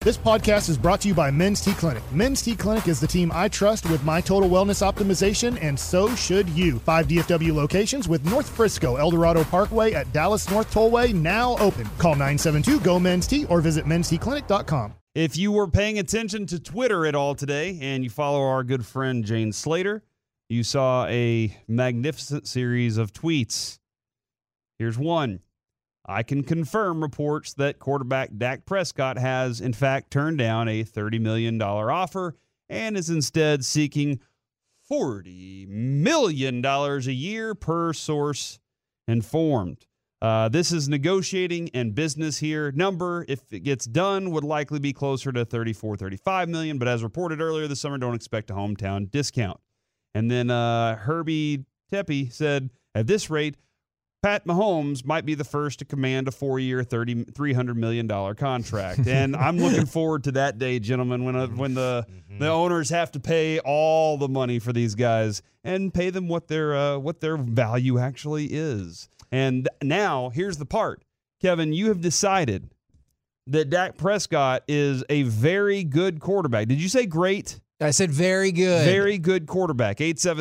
This podcast is brought to you by Men's T Clinic. Men's T Clinic is the team I trust with my total wellness optimization, and so should you. 5 DFW locations with North Frisco, Eldorado Parkway at Dallas North Tollway now open. Call 972-GO-MEN'S-T or visit mensteclinic.com. If you were paying attention to Twitter at all today and you follow our good friend Jane Slater, you saw a magnificent series of tweets. Here's one. I can confirm reports that quarterback Dak Prescott has, in fact, turned down a $30 million offer and is instead seeking $40 million a year per source informed. This is negotiating and business here. Number, if it gets done, would likely be closer to $34-35 million, but as reported earlier this summer, don't expect a hometown discount. And then Herbie Tepe said, at this rate, Pat Mahomes might be the first to command a 4-year, $300 million contract. And I'm looking forward to that day, gentlemen, when the owners have to pay all the money for these guys and pay them what their value actually is. And now, here's the part. Kevin, you have decided that Dak Prescott is a very good quarterback. Did you say great? I said very good. Very good quarterback.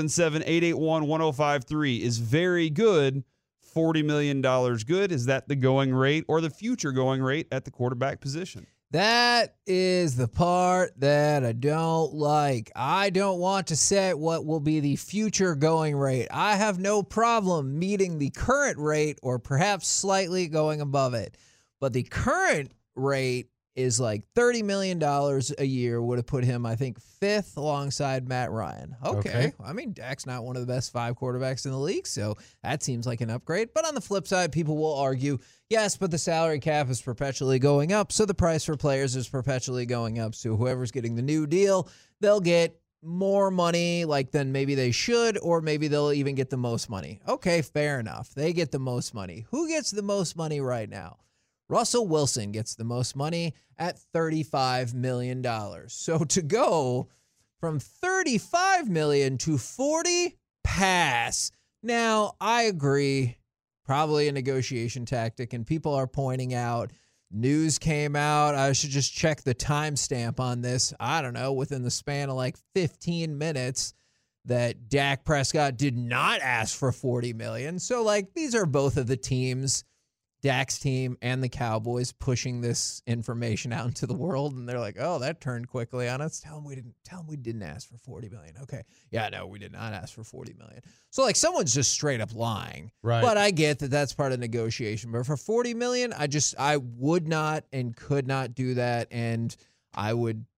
877-881-1053 is very good. $40 million good. Is that the going rate or the future going rate at the quarterback position? That is the part that I don't like. I don't want to set what will be the future going rate. I have no problem meeting the current rate or perhaps slightly going above it. But the current rate is like $30 million a year would have put him, I think, 5th alongside Matt Ryan. Okay. I mean, Dak's not one of the best 5 quarterbacks in the league, so that seems like an upgrade. But on the flip side, people will argue, yes, but the salary cap is perpetually going up, so the price for players is perpetually going up. So whoever's getting the new deal, they'll get more money than maybe they should, or maybe they'll even get the most money. Okay, fair enough. They get the most money. Who gets the most money right now? Russell Wilson gets the most money at $35 million. So to go from $35 million to $40, pass. Now, I agree, probably a negotiation tactic, and people are pointing out, news came out, I should just check the timestamp on this, I don't know, within the span of 15 minutes, that Dak Prescott did not ask for $40 million. So, these are both of the teams, Dak's team and the Cowboys, pushing this information out into the world, and they're like, "Oh, that turned quickly on us. Tell them we didn't ask for $40 million." Okay, yeah, no, we did not ask for $40 million. So someone's just straight up lying, right? But I get that that's part of negotiation. But for $40 million, I would not and could not do that, and I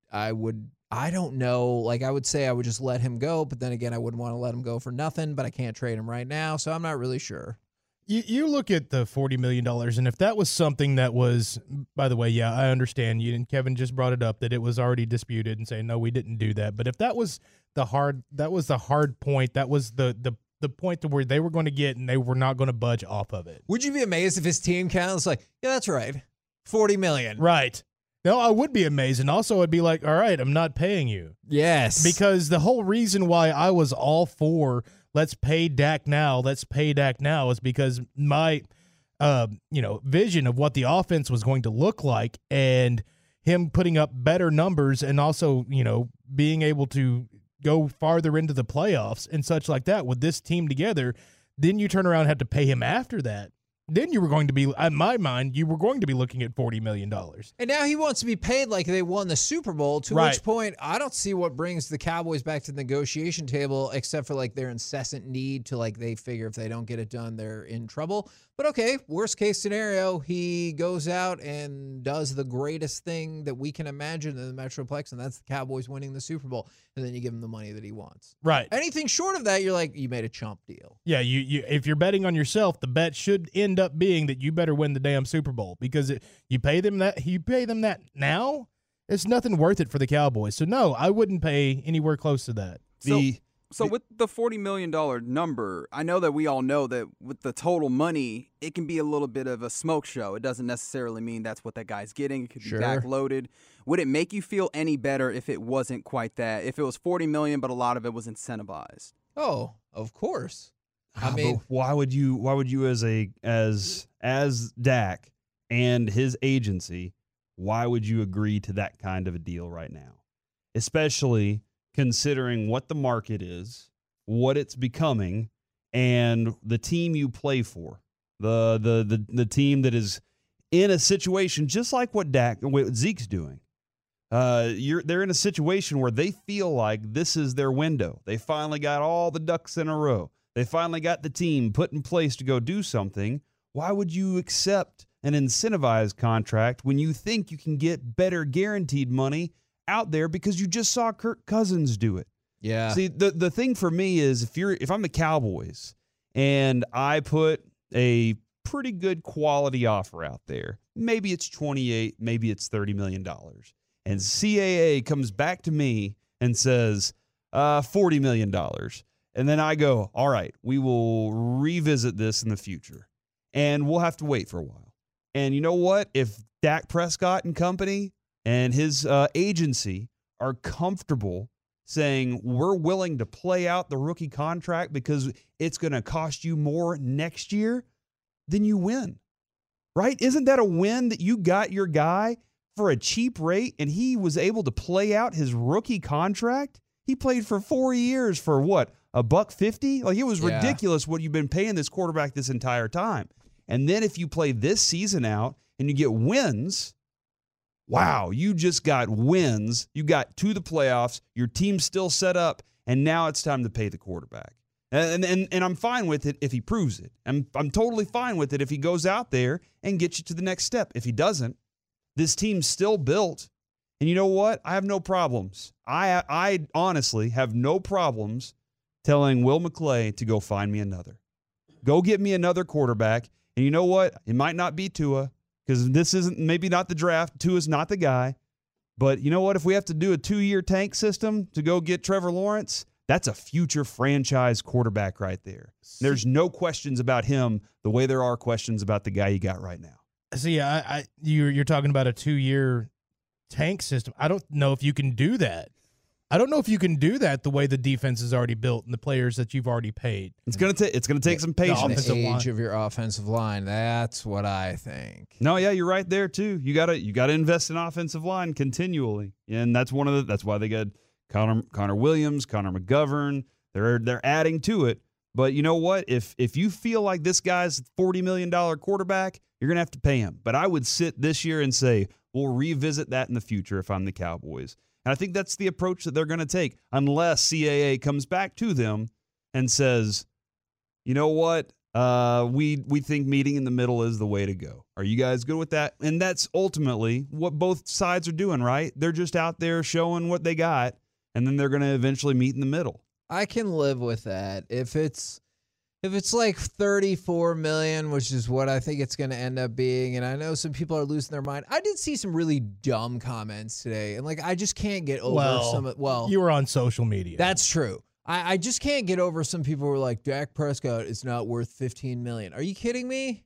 don't know. I would say I would just let him go, but then again, I wouldn't want to let him go for nothing. But I can't trade him right now, so I'm not really sure. You look at the $40 million, and if that was something that was, by the way, yeah, I understand you, and Kevin just brought it up that it was already disputed and saying, no, we didn't do that. But if that was the hard point, that was the point to where they were going to get, and they were not going to budge off of it. Would you be amazed if his team counts yeah, that's right, $40 million. Right. No, I would be amazed. And also I'd be like, all right, I'm not paying you. Yes. Because the whole reason why I was all for let's pay Dak now is because my vision of what the offense was going to look like, and him putting up better numbers, and also, being able to go farther into the playoffs and such like that with this team together, then you turn around and have to pay him after that. Then you were going to be, in my mind, looking at $40 million. And now he wants to be paid like they won the Super Bowl, to which point I don't see what brings the Cowboys back to the negotiation table except for their incessant need to they figure if they don't get it done, they're in trouble. But okay, worst case scenario, he goes out and does the greatest thing that we can imagine in the Metroplex, and that's the Cowboys winning the Super Bowl. And then you give him the money that he wants. Right. Anything short of that, you're you made a chump deal. Yeah, you if you're betting on yourself, the bet should end up being that you better win the damn Super Bowl, because you pay them that now, it's nothing worth it for the Cowboys. So no, I wouldn't pay anywhere close to that. So with the $40 million number, I know that we all know that with the total money, it can be a little bit of a smoke show. It doesn't necessarily mean that's what that guy's getting. It could be backloaded. Would it make you feel any better if it wasn't quite that? If it was $40 million, but a lot of it was incentivized? Oh, of course. I mean, why would you as Dak and his agency, why would you agree to that kind of a deal right now? Especially considering what the market is, what it's becoming, and the team you play for. The team that is in a situation just like what Zeke's doing. They're in a situation where they feel like this is their window. They finally got all the ducks in a row. They finally got the team put in place to go do something. Why would you accept an incentivized contract when you think you can get better guaranteed money out there because you just saw Kirk Cousins do it? Yeah. See, the thing for me is if I'm the Cowboys and I put a pretty good quality offer out there, maybe it's 28, maybe it's $30 million. And CAA comes back to me and says, $40 million. And then I go, all right, we will revisit this in the future. And we'll have to wait for a while. And you know what? If Dak Prescott and company and his agency are comfortable saying we're willing to play out the rookie contract because it's going to cost you more next year, then you win. Right? Isn't that a win that you got your guy for a cheap rate and he was able to play out his rookie contract? He played for 4 years for what? $150? Like, it was ridiculous what you've been paying this quarterback this entire time. And then if you play this season out and you get wins, wow, you just got wins. You got to the playoffs. Your team's still set up, and now it's time to pay the quarterback. And I'm fine with it if he proves it. I'm totally fine with it if he goes out there and gets you to the next step. If he doesn't, this team's still built. And you know what? I have no problems. I honestly have no problems telling Will McClay to go find me another. Go get me another quarterback. And you know what? It might not be Tua, because this isn't maybe not the draft. Tua's not the guy. But you know what? If we have to do a 2-year tank system to go get Trevor Lawrence, that's a future franchise quarterback right there. There's no questions about him the way there are questions about the guy you got right now. See, you're talking about a 2-year tank system. I don't know if you can do that. I don't know if you can do that the way the defense is already built and the players that you've already paid. It's gonna take some patience. The age of your offensive line. That's what I think. No, yeah, you're right there too. You gotta invest in offensive line continually, and that's why they got Connor Williams, Connor McGovern. They're adding to it. But you know what? If you feel like this guy's $40 million quarterback, you're gonna have to pay him. But I would sit this year and say we'll revisit that in the future if I'm the Cowboys. And I think that's the approach that they're going to take, unless CAA comes back to them and says, you know what, we think meeting in the middle is the way to go. Are you guys good with that? And that's ultimately what both sides are doing, right? They're just out there showing what they got, and then they're going to eventually meet in the middle. I can live with that. If it's like $34 million, which is what I think it's going to end up being, and I know some people are losing their mind. I did see some really dumb comments today, and I just can't get over some. Well, you were on social media. That's true. I just can't get over some people who are like, Dak Prescott is not worth $15 million. Are you kidding me?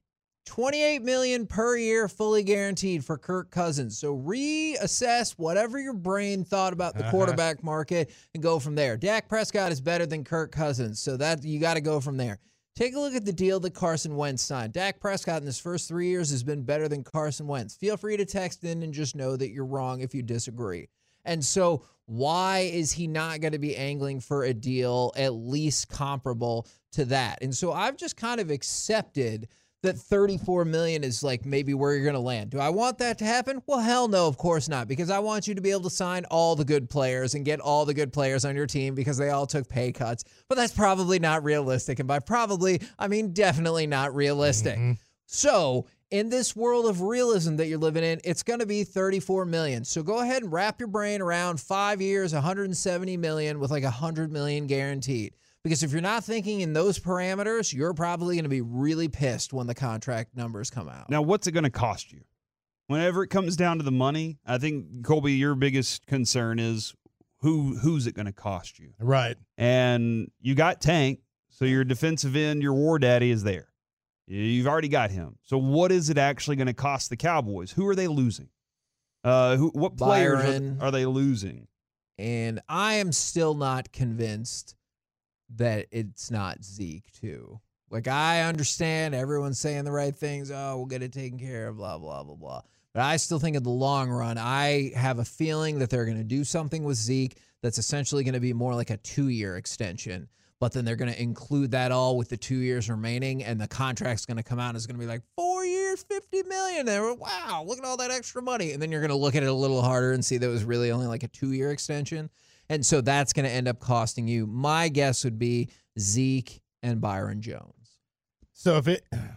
$28 million per year, fully guaranteed for Kirk Cousins. So reassess whatever your brain thought about the quarterback market and go from there. Dak Prescott is better than Kirk Cousins, so that you got to go from there. Take a look at the deal that Carson Wentz signed. Dak Prescott in his first 3 years has been better than Carson Wentz. Feel free to text in and just know that you're wrong if you disagree. And so why is he not going to be angling for a deal at least comparable to that? And so I've just kind of accepted that $34 million is maybe where you're going to land. Do I want that to happen? Well, hell no, of course not, because I want you to be able to sign all the good players and get all the good players on your team because they all took pay cuts. But that's probably not realistic. And by probably, I mean definitely not realistic. Mm-hmm. So in this world of realism that you're living in, it's going to be $34 million. So go ahead and wrap your brain around 5 years, $170 million with $100 million guaranteed. Because if you're not thinking in those parameters, you're probably going to be really pissed when the contract numbers come out. Now, what's it going to cost you? Whenever it comes down to the money, I think, Colby, your biggest concern is who's it going to cost you? Right. And you got Tank, so your defensive end, your war daddy is there. You've already got him. So what is it actually going to cost the Cowboys? Who are they losing? What players are they losing? And I am still not convinced that it's not Zeke, too. I understand everyone's saying the right things. Oh, we'll get it taken care of, blah, blah, blah, blah. But I still think in the long run, I have a feeling that they're going to do something with Zeke that's essentially going to be more like a 2-year extension. But then they're going to include that all with the 2 years remaining, and the contract's going to come out and it's going to be like 4 years, $50 million. And wow, look at all that extra money. And then you're going to look at it a little harder and see that it was really only like a 2-year extension. And so that's going to end up costing you. My guess would be Zeke and Byron Jones. So if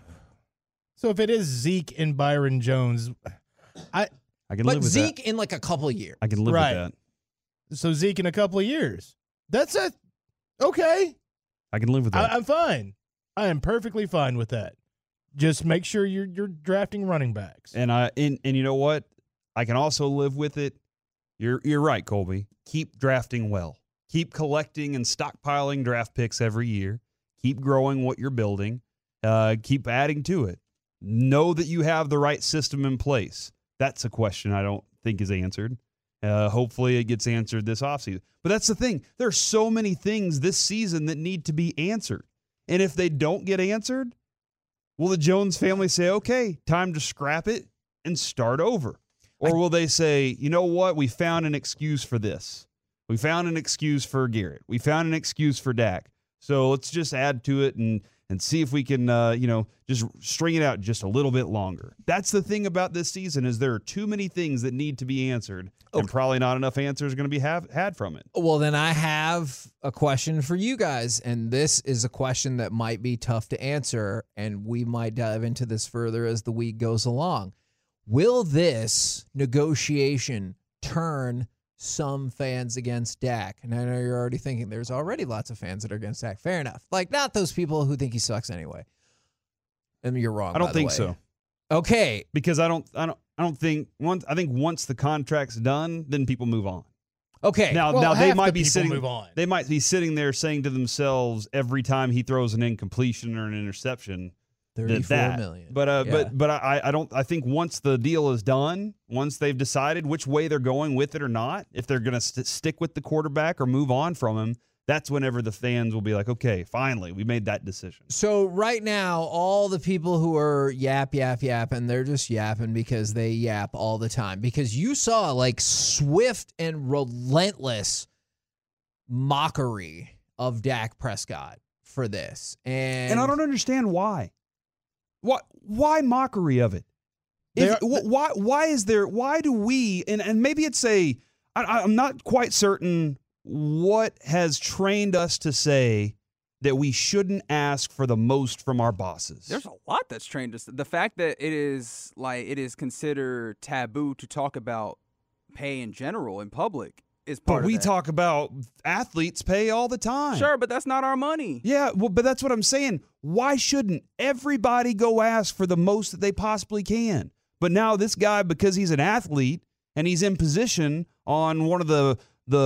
it is Zeke and Byron Jones, I can live with Zeke that. in like a couple of years. I can live with that. So Zeke in a couple of years. That's it. Okay. I can live with that. I'm fine. I am perfectly fine with that. Just make sure you're drafting running backs. And you know what? I can also live with it. You're right, Colby. Keep drafting well. Keep collecting and stockpiling draft picks every year. Keep growing what you're building. Keep adding to it. Know that you have the right system in place. That's a question I don't think is answered. Hopefully it gets answered this offseason. But that's the thing. There are so many things this season that need to be answered. And if they don't get answered, will the Jones family say, okay, time to scrap it and start over? Or will they say, you know what, we found an excuse for this. We found an excuse for Garrett. We found an excuse for Dak. So let's just add to it and see if we can, just string it out just a little bit longer. That's the thing about this season is there are too many things that need to be answered, and probably not enough answers are going to be had from it. Well, then I have a question for you guys, and this is a question that might be tough to answer, and we might dive into this further as the week goes along. Will this negotiation turn some fans against Dak? And I know you're already thinking there's already lots of fans that are against Dak. Fair enough. Like, not those people who think he sucks anyway. I mean, you're wrong. I don't think so. Okay, because I don't think once the contract's done, then people move on. Okay. Now they might be sitting. Move on. They might be sitting there saying to themselves every time he throws an incompletion or an interception, $34 million. But I don't. I think once the deal is done, once they've decided which way they're going with it or not, if they're going to stick with the quarterback or move on from him, that's whenever the fans will be like, okay, finally, we made that decision. So right now, all the people who are yapping, they're just yapping because they yap all the time. Because you saw like swift and relentless mockery of Dak Prescott for this. And I don't understand why. Why mockery of it? Why is there? Why do we? And maybe it's I'm not quite certain what has trained us to say that we shouldn't ask for the most from our bosses. There's a lot that's trained us. The fact that it is considered taboo to talk about pay in general in public is part of it. But we talk about athletes' pay all the time. Sure, but that's not our money. Yeah, well, but that's what I'm saying. Why shouldn't everybody go ask for the most that they possibly can? But now this guy, because he's an athlete and he's in position on one of the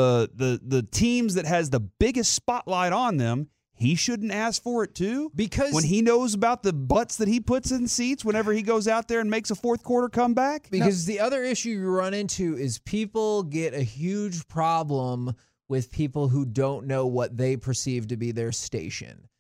teams that has the biggest spotlight on them, he shouldn't ask for it too? Because when he knows about the butts that he puts in seats whenever he goes out there and makes a fourth quarter comeback? Because the other issue you run into is people get a huge problem with people who don't know what they perceive to be their station.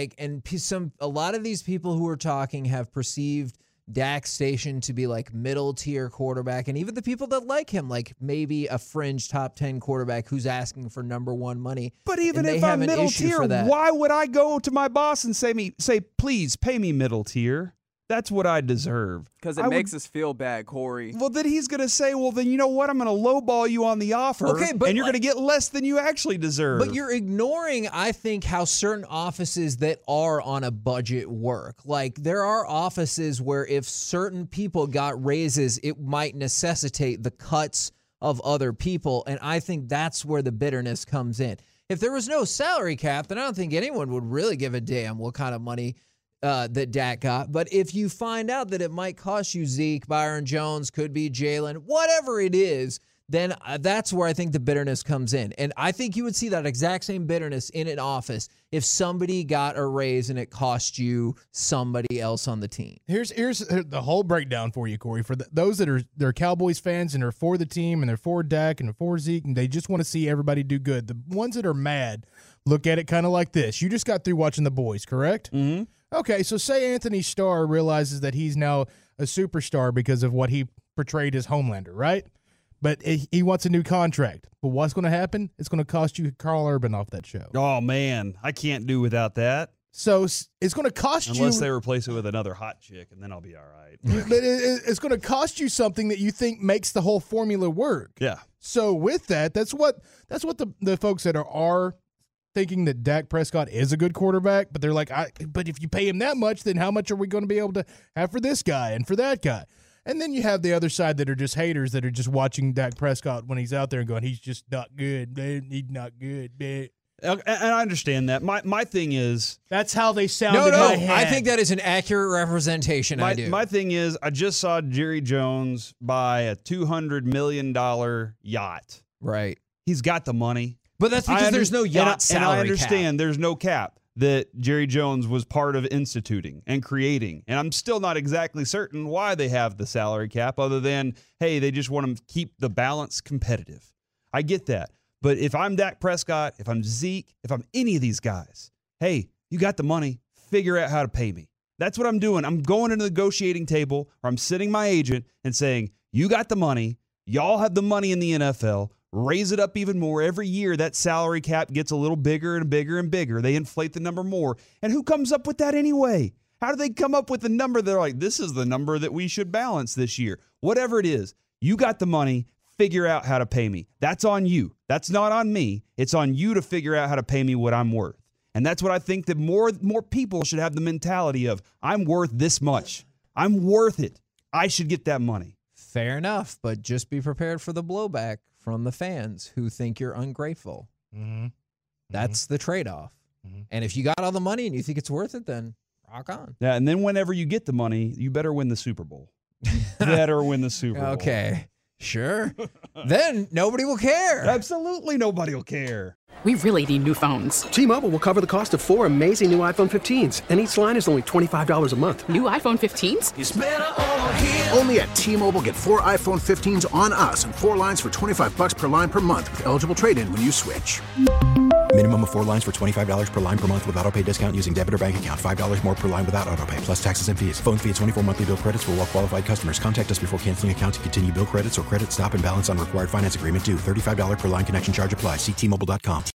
A lot of these people who are talking have perceived Dak's station to be like middle tier quarterback, and even the people that like him, like maybe a fringe top 10 quarterback who's asking for number one money. But even if I'm middle tier, why would I go to my boss and say, please pay me middle tier? That's what I deserve. Because it makes us feel bad, Corey. Well, then he's going to say, well, then you know what? I'm going to lowball you on the offer, and you're going to get less than you actually deserve. But you're ignoring, I think, how certain offices that are on a budget work. Like, there are offices where if certain people got raises, it might necessitate the cuts of other people, and I think that's where the bitterness comes in. If there was no salary cap, then I don't think anyone would really give a damn what kind of money that Dak got. But if you find out that it might cost you Zeke, Byron Jones, could be Jalen, whatever it is, then that's where I think the bitterness comes in. And I think you would see that exact same bitterness in an office if somebody got a raise and it cost you somebody else on the team. Here's the whole breakdown for you, Corey. For those that they're Cowboys fans and they're for the team and they're for Dak and they're for Zeke and they just want to see everybody do good. The ones that are mad look at it kind of like this. You just got through watching The Boys, correct? Mm-hmm. Okay, so say Anthony Starr realizes that he's now a superstar because of what he portrayed as Homelander, right? But he wants a new contract. But what's going to happen? It's going to cost you Carl Urban off that show. Oh, man. I can't do without that. So it's going to cost you. Unless they replace it with another hot chick, and then I'll be all right. But it's going to cost you something that you think makes the whole formula work. Yeah. So with that, that's what the folks that are thinking that Dak Prescott is a good quarterback, but they're like, but if you pay him that much, then how much are we going to be able to have for this guy and for that guy? And then you have the other side that are just haters that are just watching Dak Prescott when he's out there and going, he's just not good, man. He's not good, man. And I understand that. My thing is, that's how they sound in No, my head. I think that is an accurate representation. My thing is, I just saw Jerry Jones buy a $200 million yacht. Right. He's got the money. But that's because there's no yacht salary cap. And I understand cap. There's no cap that Jerry Jones was part of instituting and creating. And I'm still not exactly certain why they have the salary cap other than, hey, they just want to keep the balance competitive. I get that. But if I'm Dak Prescott, if I'm Zeke, if I'm any of these guys, hey, you got the money, figure out how to pay me. That's what I'm doing. I'm going to the negotiating table, or I'm sitting my agent and saying, you got the money, y'all have the money in the NFL, raise it up even more. Every year that salary cap gets a little bigger and bigger and bigger. They inflate the number more. And who comes up with that anyway? How do they come up with the number? They're like, this is the number that we should balance this year. Whatever it is, you got the money. Figure out how to pay me. That's on you. That's not on me. It's on you to figure out how to pay me what I'm worth. And that's what I think that more people should have the mentality of, I'm worth this much. I'm worth it. I should get that money. Fair enough, but just be prepared for the blowback from the fans who think you're ungrateful. Mm-hmm. That's the trade-off. Mm-hmm. And if you got all the money and you think it's worth it, then rock on. Yeah, and then whenever you get the money, you better win the Super Bowl. You better win the Super Bowl. Okay. Sure. Then nobody will care. Absolutely nobody will care. We really need new phones. T-Mobile will cover the cost of 4 amazing new iPhone 15s, and each line is only $25 a month. New iPhone 15s? It's better over here. Only at T-Mobile, get 4 iPhone 15s on us and 4 lines for $25 per line per month with eligible trade-in when you switch. Minimum of 4 lines for $25 per line per month with autopay discount using debit or bank account. $5 more per line without autopay, plus taxes and fees. Phone fee at 24 monthly bill credits for well-qualified customers. Contact us before canceling account to continue bill credits or credit stop and balance on required finance agreement due. $35 per line connection charge applies. See T-Mobile.com.